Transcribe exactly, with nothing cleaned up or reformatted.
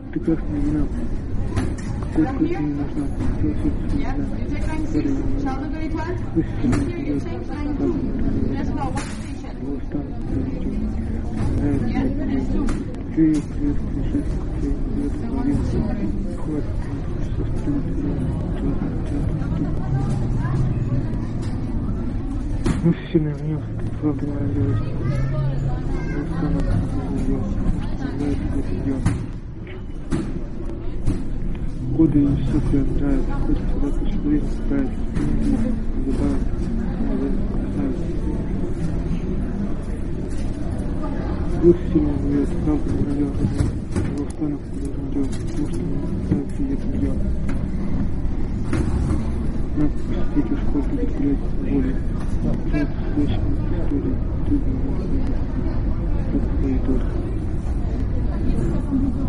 прекрасная жена. Какой вкус мне нужна? Мужчина мне правда не нравится. Она ее, потому что нравится ее. Годы и все прям нравится. Хочется сюда посмотреть, нравится. Забавно. Лучше сильно ее, это правда не нравится. Его станок должен делать, потому что мне нравится ее семья. Надо посетить в школу, будет гулять в воле. Нет, слышно истории, трудно, как коридор.